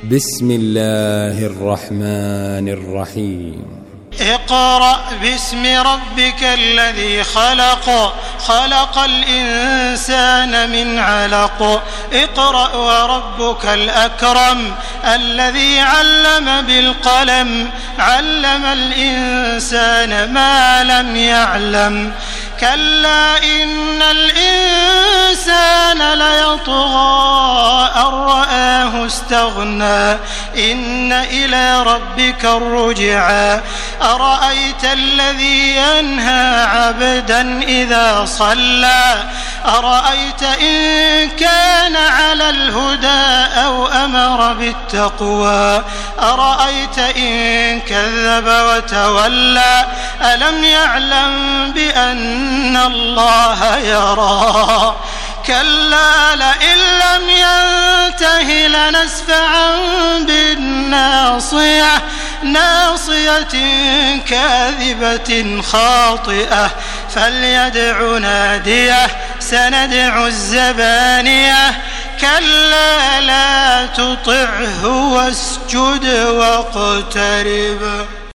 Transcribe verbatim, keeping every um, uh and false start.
بسم الله الرحمن الرحيم. اقرأ باسم ربك الذي خلق خلق الإنسان من علق اقرأ وربك الأكرم الذي علم بالقلم علم الإنسان ما لم يعلم كلا إن الإنسان ليطغى أن رآه استغنى إن إلى ربك الرجعى أرأيت الذي ينهى عبدا إذا صلى أرأيت إن كان على الهدى أو أمر بالتقوى أرأيت إن كذب وتولى ألم يعلم بأن الله يرى كلا لئن لم ينته لنسفعا بالناصية ناصية كاذبة خاطئة فليدع ناديه سندع الزبانية كلا لا تطعه واسجد واقترب.